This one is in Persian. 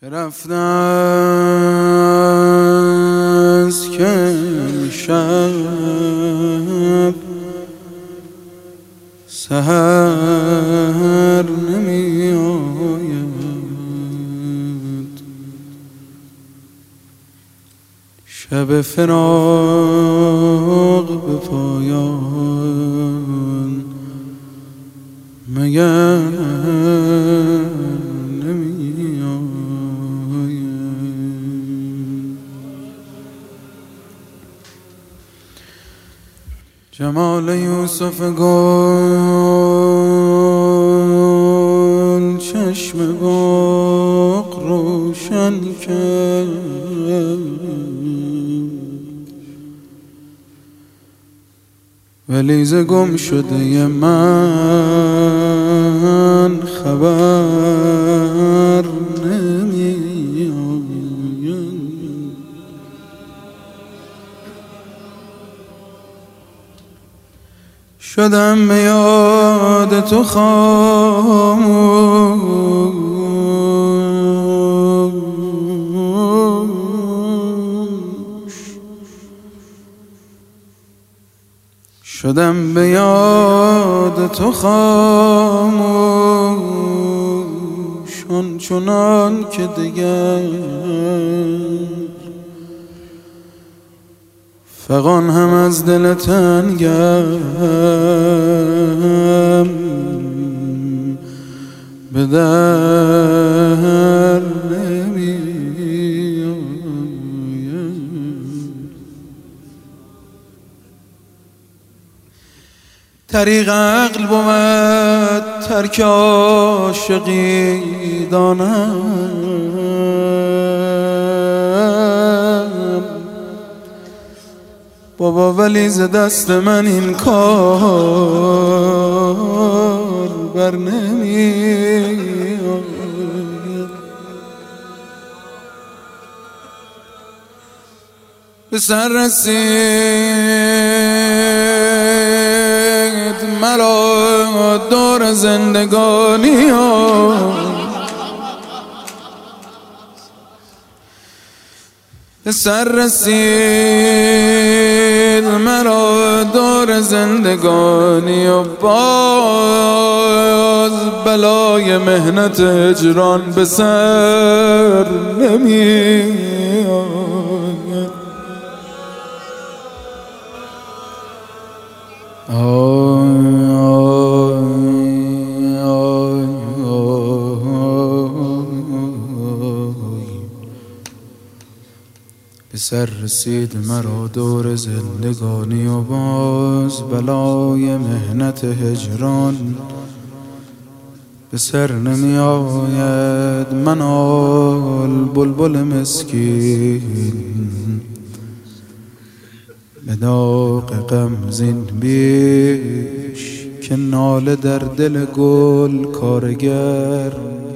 چه رفته است که امشب سحر نمی آید، شب فراق به پایان مگر نمی آید. جمال یوسف گل چشم باغ روشن کرد، ولی ز گم شده من خبر نمی آید. شدم به یاد تو خاموش، شدم به یاد تو خاموش، آنچنان که دیگر فغان هم از دل تنگم به در نمی آید. طریق عقل بود ترک عاشقی دانم بابا، ولی ز دست من این کار بر نمی آید. به سر رسید مرا دور زندگانی به سر رسید مرا دور زندگانی و باز بلای مهنت هجران به سر نمی به سر رسید مرا دور زندگانی و باز بلای مهنت هجران به سر نمی آید. من آل بلبل مسکین به داغ غم زین بیش که ناله در دل گل کارگر